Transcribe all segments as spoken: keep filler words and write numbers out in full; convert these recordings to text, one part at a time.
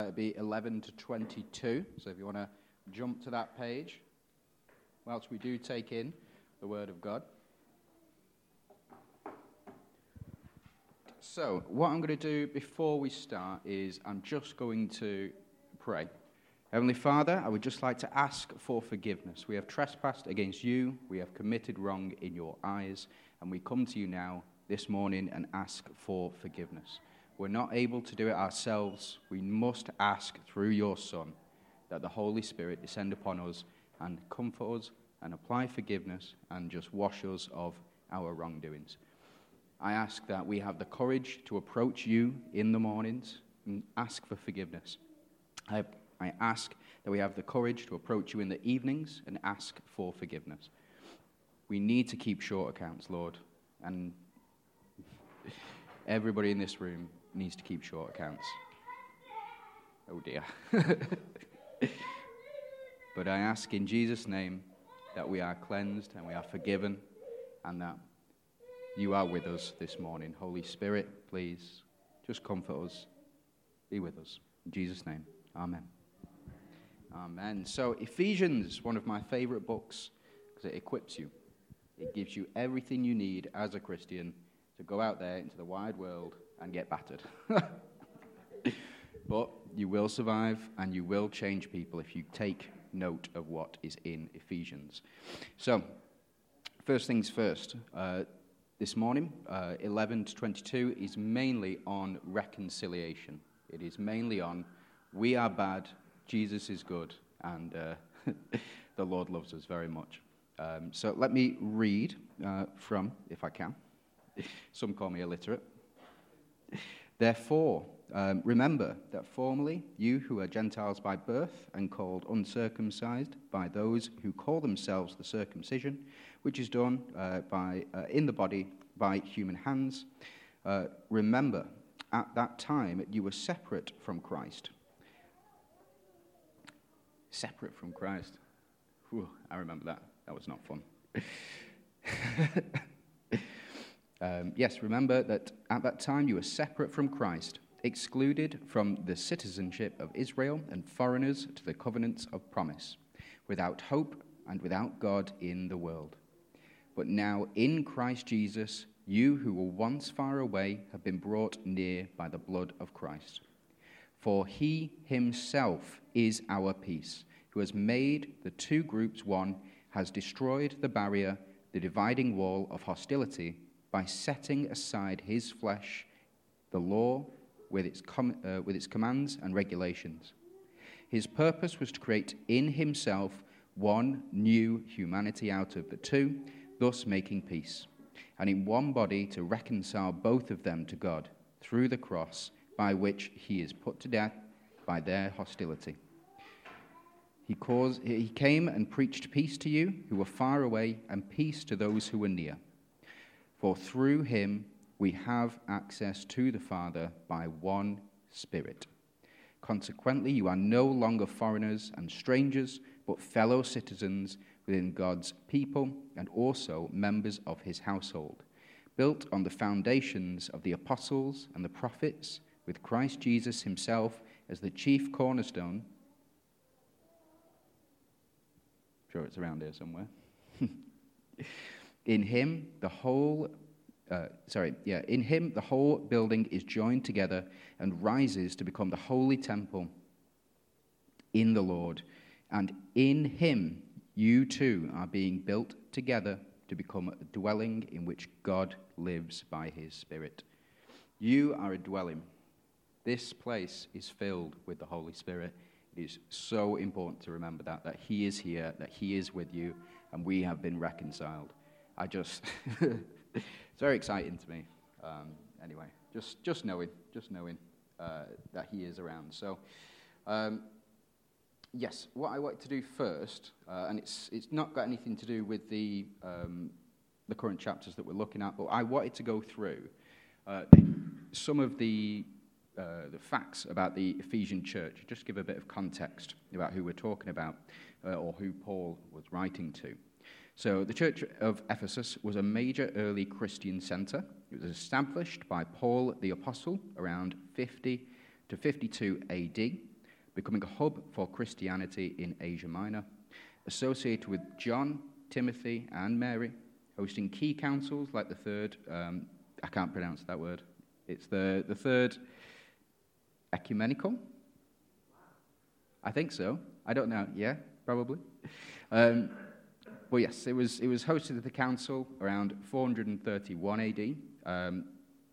It'll be eleven to twenty-two, so if you want to jump to that page, whilst we do take in the Word of God. So, what I'm going to do before we start is I'm just going to pray. Heavenly Father, I would just like to ask for forgiveness. We have trespassed against you, we have committed wrong in your eyes, and we come to you now this morning and ask for forgiveness. We're not able to do it ourselves. We must ask through your Son that the Holy Spirit descend upon us and comfort us and apply forgiveness and just wash us of our wrongdoings. I ask that we have the courage to approach you in the mornings and ask for forgiveness. I, I ask that we have the courage to approach you in the evenings and ask for forgiveness. We need to keep short accounts, Lord, and everybody in this room needs to keep short accounts. Oh dear. But I ask in Jesus' name that we are cleansed and we are forgiven and that you are with us this morning. Holy Spirit, please just comfort us. Be with us. In Jesus' name, amen. Amen. So Ephesians, one of my favorite books, because it equips you. It gives you everything you need as a Christian to go out there into the wide world and get battered. But you will survive and you will change people if you take note of what is in Ephesians. So, first things first. Uh, this morning, uh, eleven to twenty-two, is mainly on reconciliation. It is mainly on we are bad, Jesus is good, and uh, the Lord loves us very much. Um, so let me read uh, from, if I can. Some call me illiterate. Therefore, um, remember that formerly you who are Gentiles by birth and called uncircumcised by those who call themselves the circumcision, which is done uh, by uh, in the body by human hands, uh, remember at that time you were separate from Christ. Separate from Christ. Whew, I remember that. That was not fun. Um, yes, remember that at that time you were separate from Christ, excluded from the citizenship of Israel and foreigners to the covenants of promise, without hope and without God in the world. But now in Christ Jesus, you who were once far away have been brought near by the blood of Christ. For he himself is our peace, who has made the two groups one, has destroyed the barrier, the dividing wall of hostility, by setting aside his flesh, the law with its com- uh, with its commands and regulations. His purpose was to create in himself one new humanity out of the two, thus making peace, and in one body to reconcile both of them to God through the cross, by which he is put to death by their hostility. He, caused, he came and preached peace to you who were far away and peace to those who were near. For through him we have access to the Father by one Spirit. Consequently, you are no longer foreigners and strangers, but fellow citizens within God's people and also members of his household, built on the foundations of the apostles and the prophets, with Christ Jesus himself as the chief cornerstone. I'm sure it's around here somewhere. In him, the whole, uh, sorry, yeah, in him, the whole building is joined together and rises to become the holy temple in the Lord. And in him, you too are being built together to become a dwelling in which God lives by his Spirit. You are a dwelling. This place is filled with the Holy Spirit. It is so important to remember that, that he is here, that he is with you, and we have been reconciled. I just, it's very exciting to me. Um, anyway, just just knowing, just knowing uh, that he is around. So, um, yes, what I want to do first, uh, and it's it's not got anything to do with the um, the current chapters that we're looking at, but I wanted to go through uh, some of the uh, the facts about the Ephesian church, just give a bit of context about who we're talking about, uh, or who Paul was writing to. So the Church of Ephesus was a major early Christian center. It was established by Paul the Apostle around fifty to fifty-two A D becoming a hub for Christianity in Asia Minor, associated with John, Timothy, and Mary, hosting key councils like the third, um, I can't pronounce that word, it's the, the third ecumenical? I think so. I don't know. Yeah, probably. Um, well, yes, it was it was hosted at the council around four hundred thirty-one A D, um,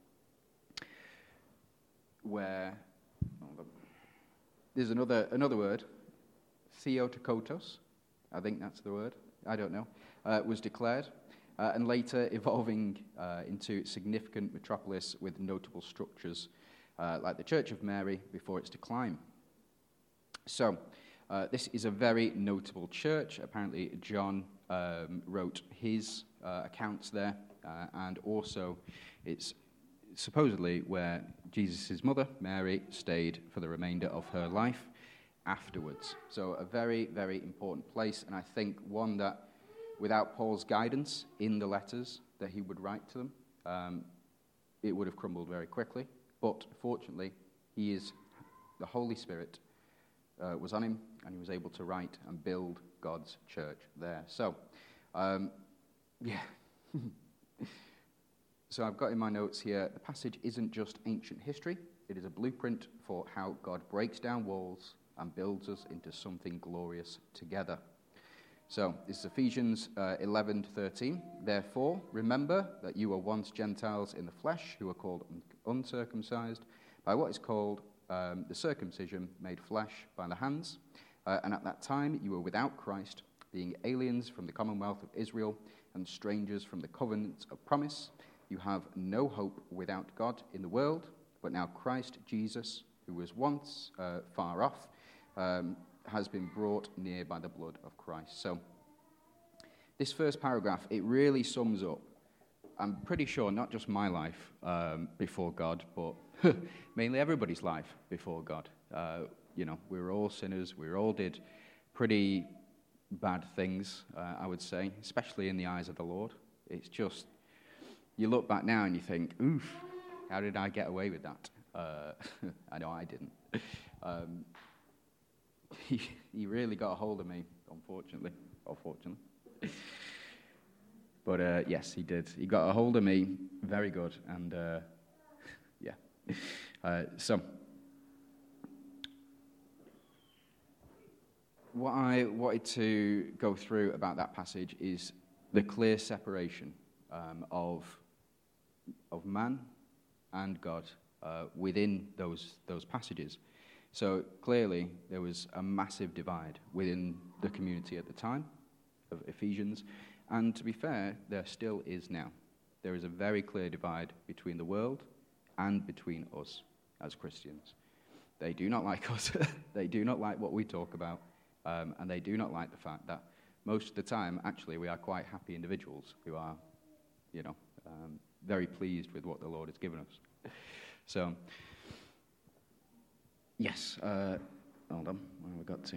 where there's another another word, Theotokos, I think that's the word. I don't know. Uh, was declared, uh, and later evolving uh, into significant metropolis with notable structures uh, like the Church of Mary before its decline. So, uh, this is a very notable church. Apparently, John um, wrote his uh, accounts there, uh, and also it's supposedly where Jesus' mother, Mary, stayed for the remainder of her life afterwards. So, a very, very important place, and I think one that, without Paul's guidance in the letters that he would write to them, um, it would have crumbled very quickly. But fortunately, he is the Holy Spirit. Uh, was on him, and he was able to write and build God's church there. So, um, yeah. So I've got in my notes here, the passage isn't just ancient history, it is a blueprint for how God breaks down walls and builds us into something glorious together. So, this is Ephesians uh, eleven to thirteen. Therefore, remember that you were once Gentiles in the flesh, who are called un- uncircumcised, by what is called Um, the circumcision made flesh by the hands, uh, and at that time you were without Christ, being aliens from the commonwealth of Israel and strangers from the covenants of promise. You have no hope without God in the world, but now Christ Jesus, who was once uh, far off, um, has been brought near by the blood of Christ. So, this first paragraph, it really sums up, I'm pretty sure, not just my life um, before God, but mainly everybody's life before God. Uh, you know, we were all sinners. We all did pretty bad things, uh, I would say, especially in the eyes of the Lord. It's just, you look back now and you think, oof, how did I get away with that? Uh, I know I didn't. Um, he, he really got a hold of me, unfortunately, or fortunately. But uh, yes, he did. He got a hold of me, very good, and uh, yeah. Uh, so, what I wanted to go through about that passage is the clear separation um, of of man and God uh, within those those passages. So clearly, there was a massive divide within the community at the time of Ephesians. And to be fair, there still is now. There is a very clear divide between the world and between us as Christians. They do not like us. They do not like what we talk about. Um, and they do not like the fact that most of the time, actually, we are quite happy individuals who are, you know, um, very pleased with what the Lord has given us. So, yes. Uh, hold on. Where have we got to?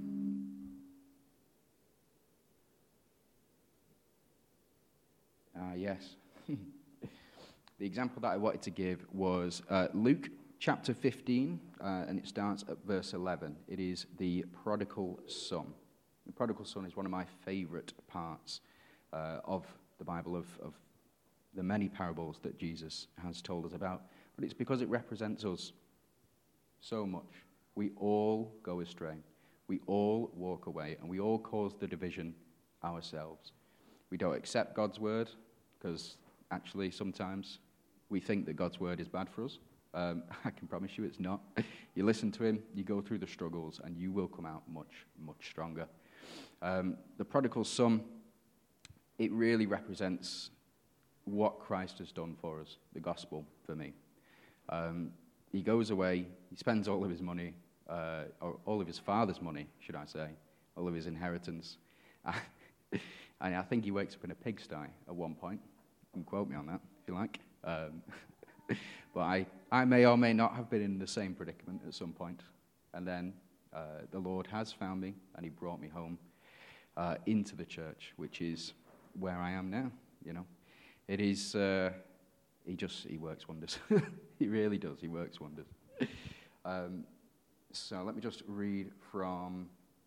Ah, uh, yes. The example that I wanted to give was uh, Luke chapter fifteen, uh, and it starts at verse eleven. It is the prodigal son. The prodigal son is one of my favorite parts uh, of the Bible, of, of the many parables that Jesus has told us about. But it's because it represents us so much. We all go astray. We all walk away, and we all cause the division ourselves. We don't accept God's word, because actually sometimes we think that God's word is bad for us. Um, I can promise you it's not. You listen to him, you go through the struggles, and you will come out much, much stronger. Um, the prodigal son, it really represents what Christ has done for us, the gospel for me. Um, he goes away, he spends all of his money, uh, or all of his father's money, should I say, all of his inheritance. And I think he wakes up in a pigsty at one point. You can quote me on that, if you like. Um, but I, I may or may not have been in the same predicament at some point. And then uh, the Lord has found me, and he brought me home uh, into the church, which is where I am now, you know. It is, uh, he just, he works wonders. He really does, he works wonders. Um, So let me just read from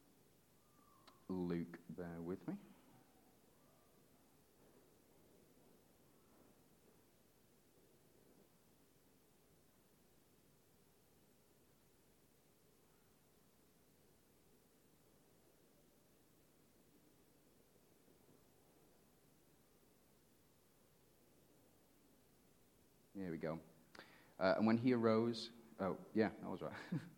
Luke. Bear with me. Here we go. Uh, and when he arose, oh, yeah, that was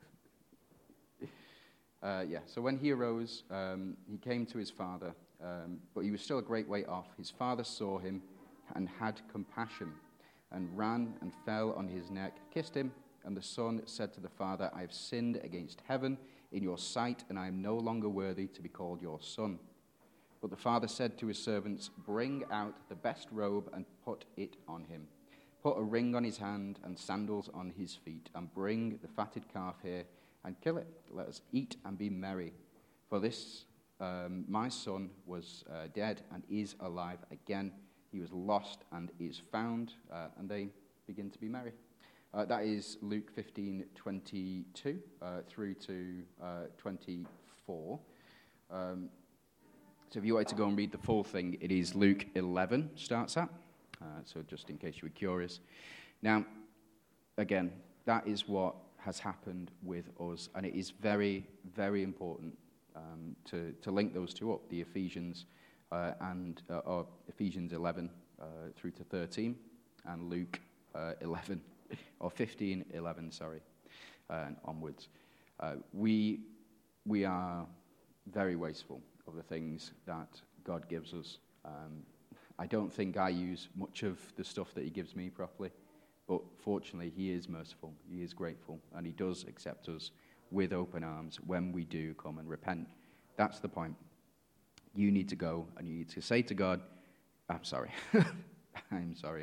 right. uh, yeah, so when he arose, um, he came to his father, um, but he was still a great way off. His father saw him and had compassion, and ran and fell on his neck, kissed him. And the son said to the father, I have sinned against heaven in your sight, and I am no longer worthy to be called your son. But the father said to his servants, bring out the best robe and put it on him. Put a ring on his hand and sandals on his feet, and bring the fatted calf here and kill it. Let us eat and be merry. For this, um, my son was uh, dead and is alive again. He was lost and is found, uh, and they begin to be merry. Uh, that is Luke fifteen twenty-two uh, through to uh, twenty-four. Um, so if you wanted to go and read the full thing, it is Luke eleven starts at. Uh, so just in case you were curious. Now, again, that is what has happened with us, and it is very, very important um, to, to link those two up, the Ephesians uh, and uh, or Ephesians eleven uh, through to thirteen, and Luke uh, eleven, or fifteen eleven, sorry, uh, and onwards. Uh, we, we are very wasteful of the things that God gives us. Um, I don't think I use much of the stuff that he gives me properly, but fortunately he is merciful, he is grateful, and he does accept us with open arms when we do come and repent. That's the point. You need to go and you need to say to God, I'm sorry. I'm sorry.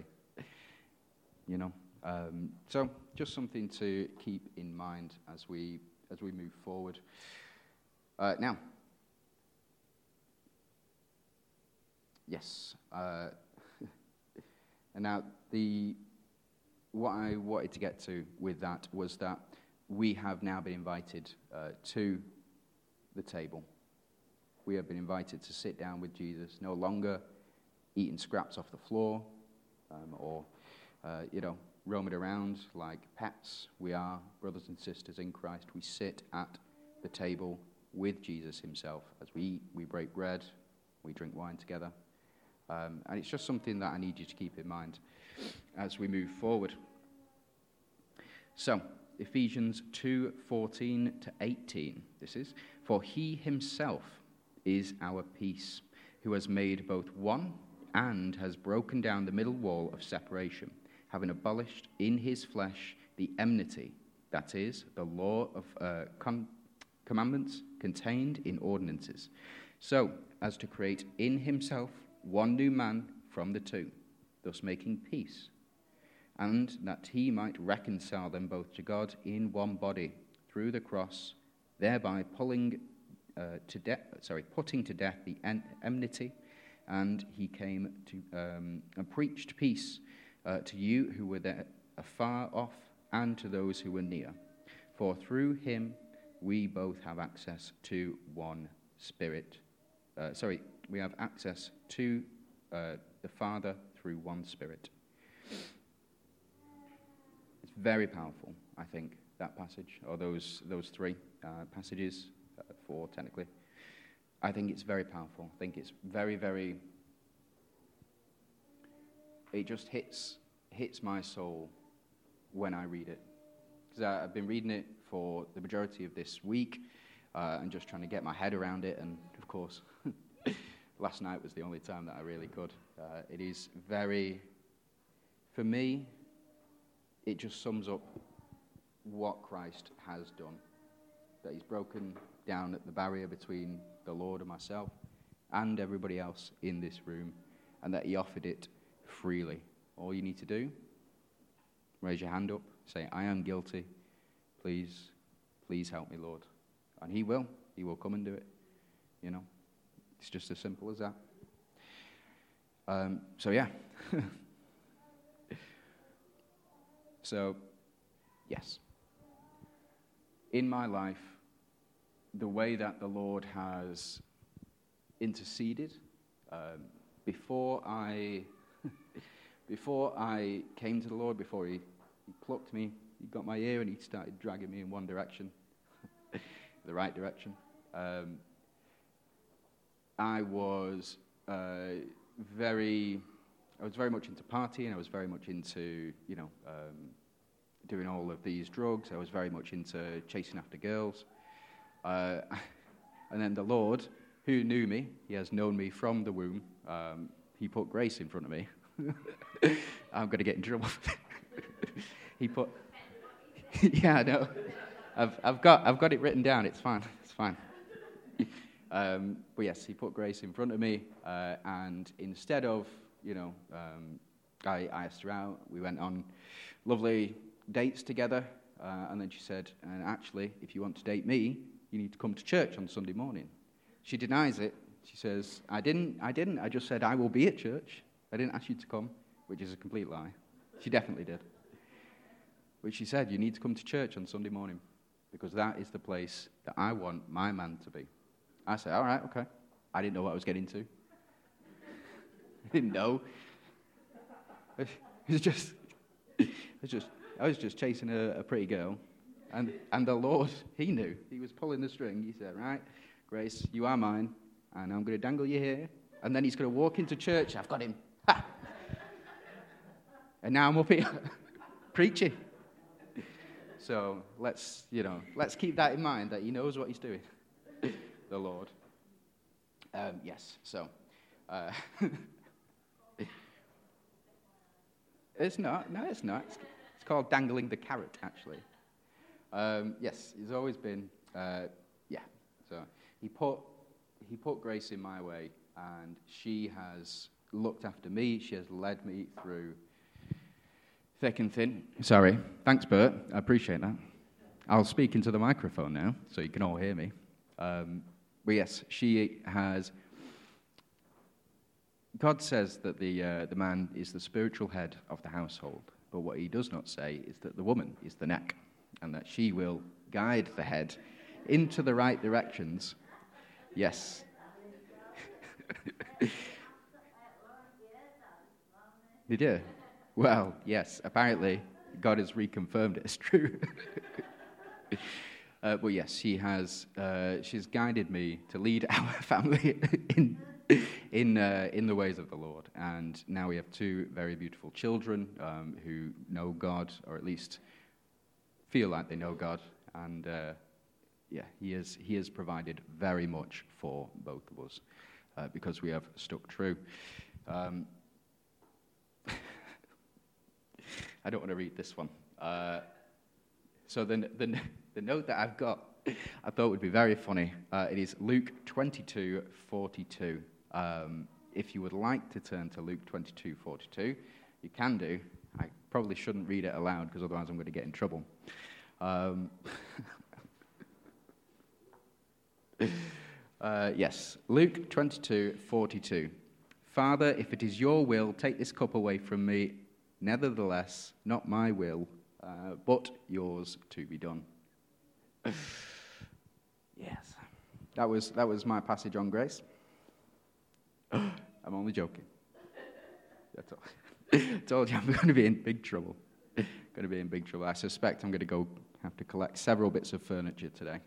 You know, um, so just something to keep in mind as we as we move forward. Uh, now, Yes. Uh, and now, the what I wanted to get to with that was that we have now been invited uh, to the table. We have been invited to sit down with Jesus, no longer eating scraps off the floor um, or, uh, you know, roaming around like pets. We are brothers and sisters in Christ. We sit at the table with Jesus himself. As we eat, we break bread, we drink wine together. Um, and it's just something that I need you to keep in mind as we move forward. So, Ephesians two fourteen to eighteen, this is, for he himself is our peace, who has made both one and has broken down the middle wall of separation, having abolished in his flesh the enmity, that is, the law of uh, com- commandments contained in ordinances, so as to create in himself one new man from the two, thus making peace, and that he might reconcile them both to God in one body through the cross, thereby pulling uh, to death, sorry, putting to death the en- enmity. And he came to um, and preached peace uh, to you who were there afar off, and to those who were near. For through him we both have access to one Spirit. Uh, sorry. We have access to uh, the Father through one Spirit. It's very powerful, I think, that passage, or those those three uh, passages, uh, four technically. I think it's very powerful. I think it's very, very, it just hits hits my soul when I read it. Because I've been reading it for the majority of this week uh, and just trying to get my head around it, and of course... Last night was the only time that I really could. Uh, it is very, for me, it just sums up what Christ has done. That he's broken down the barrier between the Lord and myself and everybody else in this room, and that he offered it freely. All you need to do, raise your hand up, say, I am guilty. Please, please help me, Lord. And he will. He will come and do it, you know. It's just as simple as that. Um, so, yeah. so, yes. in my life, the way that the Lord has interceded, um, before I before I came to the Lord, before he, he plucked me, he got my ear and he started dragging me in one direction, the right direction. Um, I was uh, very, I was very much into partying. I was very much into, you know, um, doing all of these drugs. I was very much into chasing after girls. Uh, and then the Lord, who knew me, he has known me from the womb. Um, he put grace in front of me. I'm going to get in trouble. he put, yeah, I know. I've I've got I've got it written down. It's fine. It's fine. Um, but yes, he put grace in front of me, uh, and instead of, you know, um, I, I asked her out. We went on lovely dates together, uh, and then she said, "And actually, if you want to date me, you need to come to church on Sunday morning." She denies it. She says, "I didn't. I didn't. I just said I will be at church. I didn't ask you to come," which is a complete lie. She definitely did. But she said, "You need to come to church on Sunday morning, because that is the place that I want my man to be." I said, "All right, okay." I didn't know what I was getting to. I didn't know. It was just, it was just, I was just chasing a, a pretty girl, and and the Lord, he knew. He was pulling the string. He said, "Right, Grace, you are mine, and I'm going to dangle you here." And then he's going to walk into church. I've got him. Ha! And now I'm up here preaching. So let's, you know, let's keep that in mind, that he knows what he's doing, the Lord. Um, yes, so. Uh, it's not, no, it's not. It's, it's called dangling the carrot, actually. Um, yes, he's always been, uh, yeah. So he put, he put Grace in my way, and she has looked after me. She has led me through thick and thin. Sorry. Thanks, Bert. I appreciate that. I'll speak into the microphone now, so you can all hear me. Um, but yes, she has... God says that the uh, the man is the spiritual head of the household, but what he does not say is that the woman is the neck, and that she will guide the head into the right directions. Yes. Did you? Well, yes, apparently God has reconfirmed it as true. uh, but yes, she has. Uh, she's guided me to lead our family in in uh, in the ways of the Lord, and now we have two very beautiful children um, who know God, or at least feel like they know God, and uh, yeah, He has He has provided very much for both of us uh, because we have stuck true. Um, I don't want to read this one. Uh, so the, the the note that I've got, I thought would be very funny. Uh, it is Luke twenty-two forty-two. Um, if you would like to turn to Luke twenty-two forty-two, you can do. I probably shouldn't read it aloud because otherwise I'm going to get in trouble. Um, uh, yes, Luke twenty-two forty-two. Father, if it is your will, take this cup away from me. Nevertheless, not my will, uh, but yours to be done. Yes, that was that was my passage on grace. I'm only joking. That's all. I told you I'm going to be in big trouble. Going to be in big trouble. I suspect I'm going to go have to collect several bits of furniture today.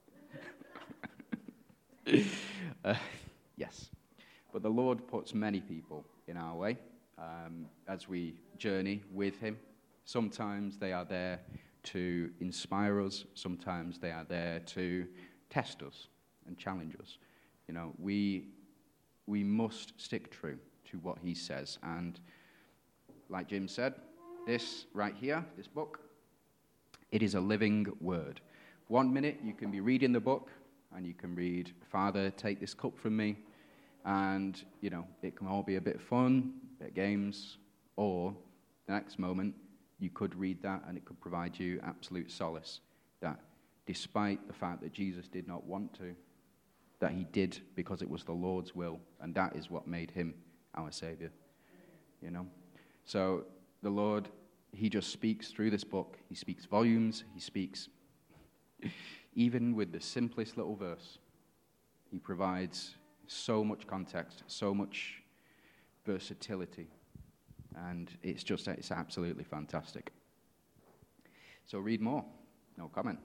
uh, yes, but the Lord puts many people in our way. Um, as we journey with him. Sometimes they are there to inspire us. Sometimes they are there to test us and challenge us. You know, we we must stick true to what he says. And like Jim said, this right here, this book, it is a living word. One minute you can be reading the book and you can read, Father, take this cup from me. And, you know, it can all be a bit fun, a bit of games, or the next moment you could read that and it could provide you absolute solace that despite the fact that Jesus did not want to, that he did because it was the Lord's will, and that is what made him our Savior, you know. So the Lord, he just speaks through this book. He speaks volumes. He speaks Even with the simplest little verse, he provides so much context, so much versatility, and it's just, it's absolutely fantastic. So read more. No comment.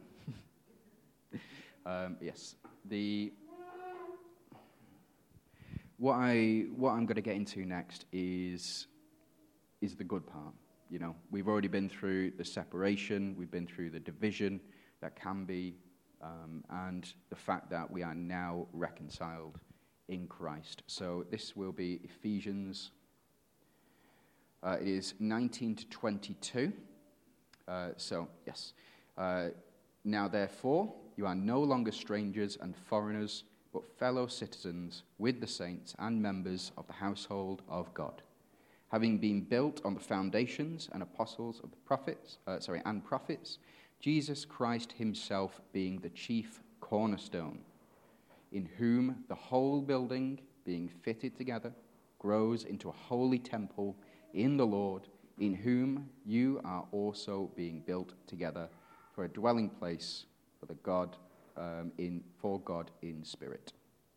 um, yes, the what I what I'm going to get into next is is the good part. You know, we've already been through the separation, we've been through the division that can be, um, and the fact that we are now reconciled in Christ. So this will be Ephesians. Uh, it is nineteen to twenty-two. Uh, so, yes. Uh, now, therefore, you are no longer strangers and foreigners, but fellow citizens with the saints and members of the household of God, having been built on the foundations and apostles of the prophets, uh, sorry, and prophets, Jesus Christ himself being the chief cornerstone, in whom the whole building, being fitted together, grows into a holy temple in the Lord, in whom you are also being built together for a dwelling place for the God um, in for God in spirit.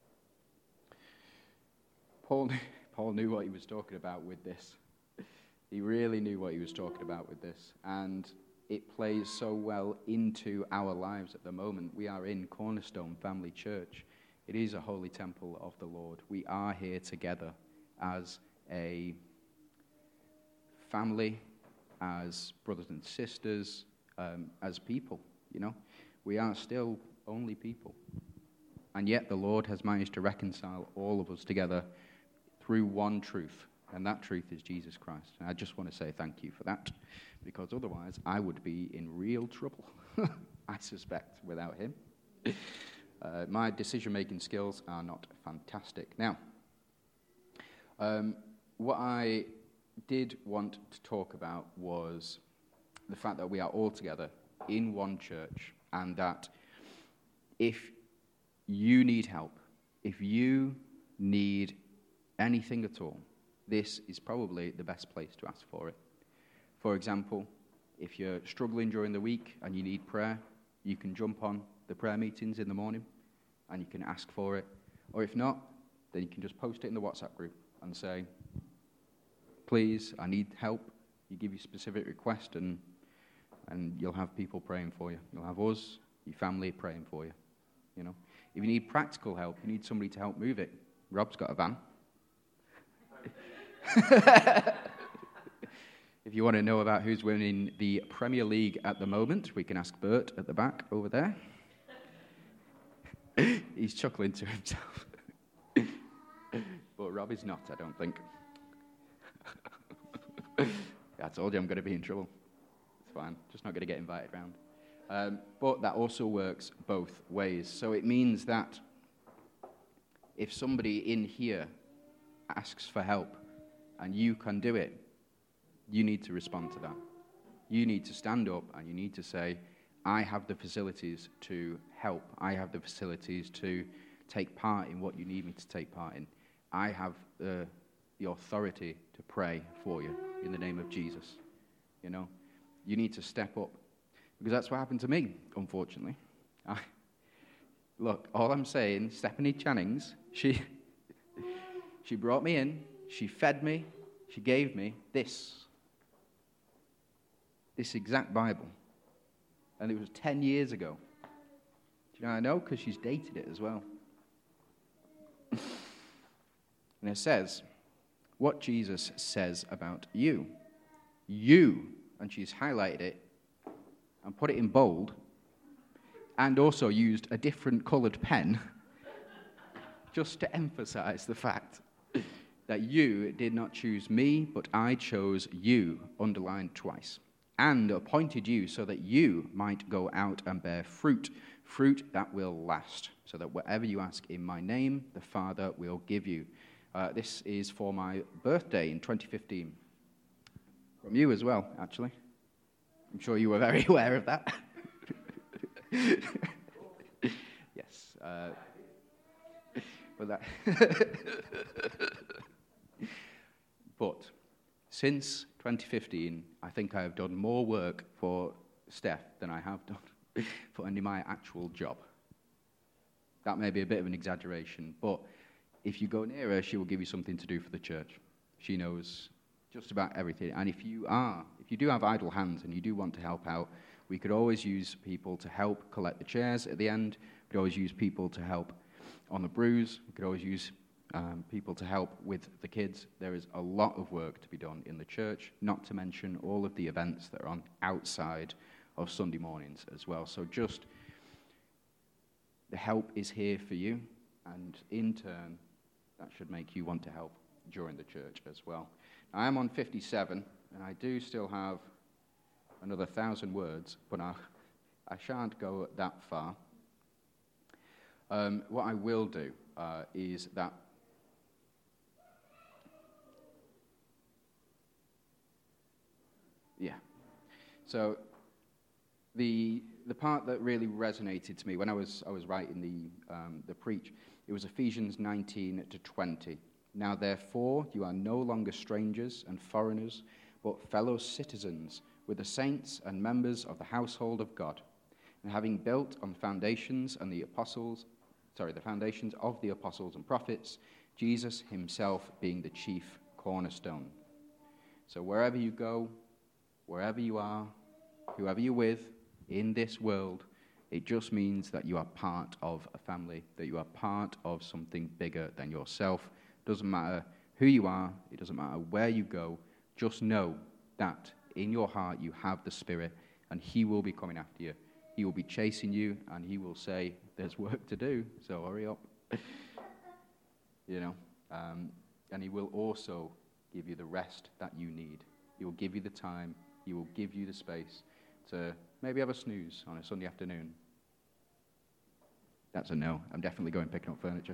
Paul, Paul knew what he was talking about with this. He really knew what he was talking about with this, and it plays so well into our lives at the moment. We are in Cornerstone Family Church. It is a holy temple of the Lord. We are here together as a family, as brothers and sisters, um, as people, you know. We are still only people. And yet the Lord has managed to reconcile all of us together through one truth, and that truth is Jesus Christ. And I just want to say thank you for that, because otherwise I would be in real trouble, I suspect, without him. Uh, my decision-making skills are not fantastic. Now, um, what I did want to talk about was the fact that we are all together in one church, and that if you need help, if you need anything at all, this is probably the best place to ask for it. For example, if you're struggling during the week and you need prayer, you can jump on the prayer meetings in the morning and you can ask for it. Or if not, then you can just post it in the WhatsApp group and say, please, I need help. You give your specific request, and and you'll have people praying for you. You'll have us, your family, praying for you. You know, if you need practical help, you need somebody to help move it. Rob's got a van. If you want to know about who's winning the Premier League at the moment, we can ask Bert at the back over there. He's chuckling to himself. But Rob is not, I don't think. I told you I'm going to be in trouble. It's fine. Just not going to get invited round. Um, but that also works both ways. So it means that if somebody in here asks for help and you can do it, you need to respond to that. You need to stand up and you need to say, I have the facilities to help. I have the facilities to take part in what you need me to take part in. I have the, the authority to pray for you in the name of Jesus. You know, you need to step up, because that's what happened to me, unfortunately. I, look, all I'm saying, Stephanie Channings, she, she brought me in, she fed me, she gave me this, this exact Bible. And it was ten years ago. Do you know how I know? Because she's dated it as well. And it says, what Jesus says about you. You, and she's highlighted it and put it in bold, and also used a different coloured pen just to emphasize the fact that you did not choose me, but I chose you, underlined twice, and appointed you so that you might go out and bear fruit, fruit that will last, so that whatever you ask in my name, the Father will give you. Uh, this is for my birthday in twenty fifteen. From you as well, actually. I'm sure you were very aware of that. Yes. Uh, but, that but since twenty fifteen, I think I have done more work for Steph than I have done put under my actual job. That may be a bit of an exaggeration, but if you go near her, she will give you something to do for the church. She knows just about everything. And if you are, if you do have idle hands and you do want to help out, we could always use people to help collect the chairs at the end. We could always use people to help on the brews. We could always use um, people to help with the kids. There is a lot of work to be done in the church, not to mention all of the events that are on outside of Sunday mornings as well. So just the help is here for you, and in turn, that should make you want to help during the church as well. Now, I'm on fifty-seven, and I do still have another thousand words, but I, I shan't go that far. Um, what I will do uh, is that yeah. So the the part that really resonated to me when I was I was writing the um, the preach, it was Ephesians nineteen to twenty. Now therefore you are no longer strangers and foreigners, but fellow citizens with the saints and members of the household of God, and having built on foundations and the apostles, sorry, the foundations of the apostles and prophets, Jesus himself being the chief cornerstone. So wherever you go, wherever you are, whoever you're with in this world, it just means that you are part of a family, that you are part of something bigger than yourself. Doesn't matter who you are, it doesn't matter where you go, just know that in your heart you have the Spirit, and he will be coming after you. He will be chasing you, and he will say, there's work to do, so hurry up. You know, um, and he will also give you the rest that you need. He will give you the time, he will give you the space to maybe have a snooze on a Sunday afternoon. That's a no. I'm definitely going picking up furniture.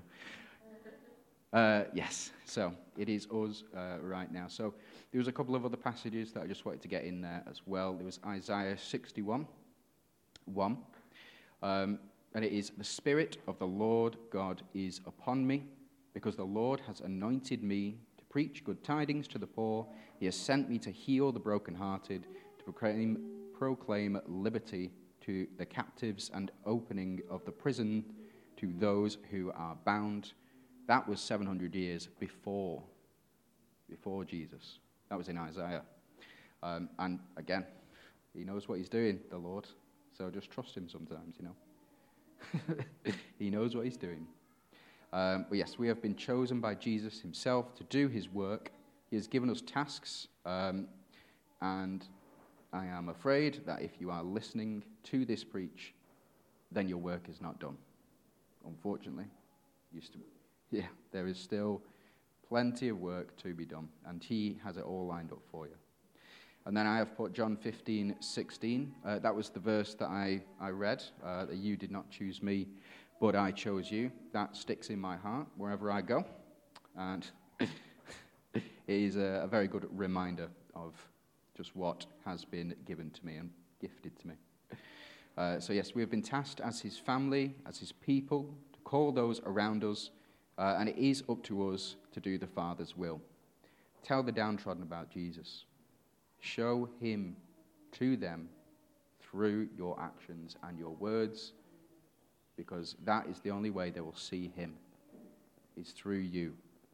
Uh, yes, so it is us uh, right now. So there was a couple of other passages that I just wanted to get in there as well. There was Isaiah sixty-one, one, um, and it is, the Spirit of the Lord God is upon me, because the Lord has anointed me to preach good tidings to the poor. He has sent me to heal the brokenhearted, to proclaim, proclaim liberty to the captives and opening of the prison to those who are bound. That was seven hundred years before, before Jesus. That was in Isaiah. Um, and again, he knows what he's doing, the Lord. So just trust him sometimes, you know. He knows what he's doing. Um, but yes, we have been chosen by Jesus himself to do his work. He has given us tasks. Um, and I am afraid that if you are listening to this preach, then your work is not done. Unfortunately. Used to Yeah, there is still plenty of work to be done, and he has it all lined up for you. And then I have put John fifteen, sixteen. Uh, that was the verse that I, I read, uh, that you did not choose me, but I chose you. That sticks in my heart wherever I go, and it is a, a very good reminder of just what has been given to me and gifted to me. Uh, so yes, we have been tasked as his family, as his people, to call those around us. Uh, and it is up to us to do the Father's will. Tell the downtrodden about Jesus. Show him to them through your actions and your words, because that is the only way they will see him, is through you.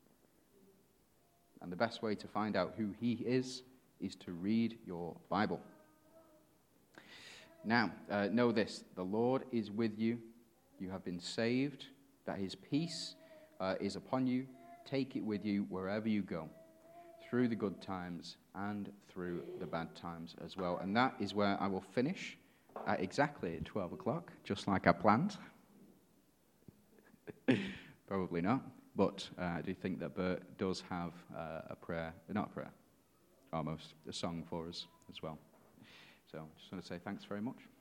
And the best way to find out who he is is to read your Bible. Now, uh, know this, the Lord is with you. You have been saved, that his peace Uh, is upon you. Take it with you wherever you go, through the good times and through the bad times as well. And that is where I will finish at exactly twelve o'clock, just like I planned. Probably not, but uh, I do think that Bert does have uh, a prayer, not a prayer, almost, a song for us as well. So I just want to say thanks very much.